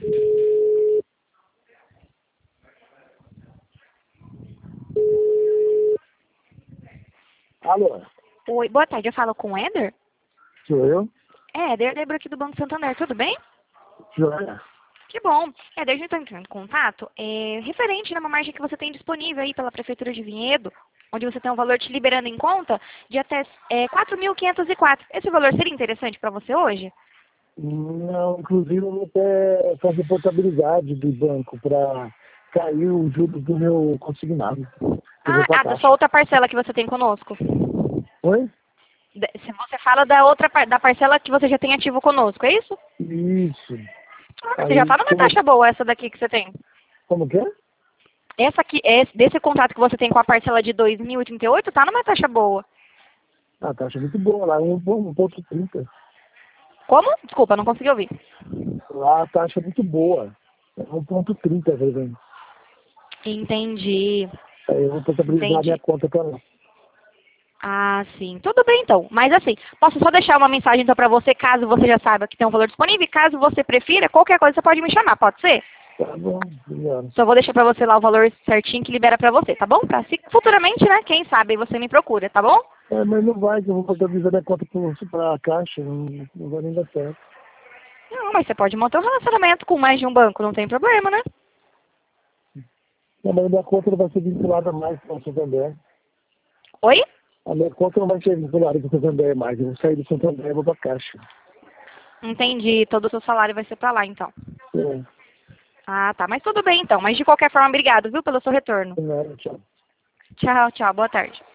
Alô, Oi, boa tarde. Eu falo com o Éder? sou eu? Éder, Débora aqui do Banco Santander, tudo bem? Joia. Que bom. Éder, a gente está entrando em contato referente numa margem que você tem disponível aí pela Prefeitura de Vinhedo, onde você tem um valor te liberando em conta de até 4.504. Esse valor seria interessante para você hoje? Não, inclusive eu vou até fazer portabilidade do banco para cair os juros do meu consignado. Eu vou para a Da sua Caixa. outra parcela que você tem conosco. Oi? Se você fala da outra da parcela que você já tem ativo conosco, é isso? Isso. Você já Aí, está numa taxa boa, essa daqui que você tem. como que é? Essa aqui, desse contrato que você tem com a parcela de 2.038, tá numa taxa boa. A taxa é muito boa lá, 1,30. Como? Desculpa, não consegui ouvir. Lá a taxa é muito boa. É 1,30, velho. Entendi. Aí eu vou portabilizar a minha Entendi. conta para lá. Ah, sim. Tudo bem, então. Mas assim, posso só deixar uma mensagem então para você, caso você já saiba que tem um valor disponível, e caso você prefira, qualquer coisa você pode me chamar, pode ser? Tá bom, obrigado. Só vou deixar para você lá o valor certinho que libera para você, tá bom? Pra se futuramente, né, quem sabe você me procura, tá bom? Mas não vai, que eu vou portabilizar minha conta para a Caixa, não vai nem dar certo. Não, mas você pode manter um relacionamento com mais de um banco, não tem problema, né? Não, mas a minha conta não vai ser vinculada mais com o Santander. Oi? A minha conta não vai ser vinculada com o Santander mais. Eu vou sair do Santander e vou para a Caixa. Entendi. Todo o seu salário vai ser para lá, então. É, Ah, tá. Mas tudo bem, então. Mas de qualquer forma, obrigado, viu, pelo seu retorno. nada, tchau. Tchau, tchau. Boa tarde.